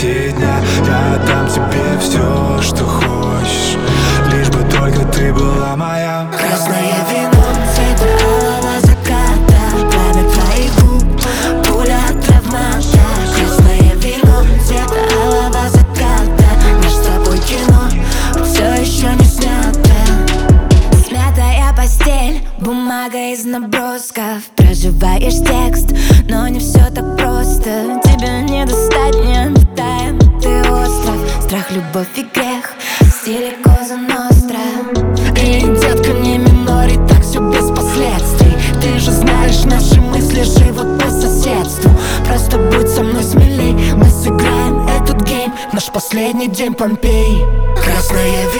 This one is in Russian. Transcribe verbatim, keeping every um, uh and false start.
среди дня. Я отдам тебе все, что хочешь, лишь бы только ты была моя. Красное вино цвета алого заката, пламя твоих губ, пуля от травмата. Красное вино цвета алого заката, наш с тобой кино все еще не снято. Смятая постель, бумага из набросков. Проживаешь текст, но не все так просто. Тебя не достать, не обитаем, ты остров. Страх, любовь и грех в стиле Коза Ностра. И, детка, не минори, так все без последствий. Ты же знаешь, наши мысли живут по соседству. Просто будь со мной смелей, мы сыграем этот гейм. Наш последний день Помпеи. Красное вино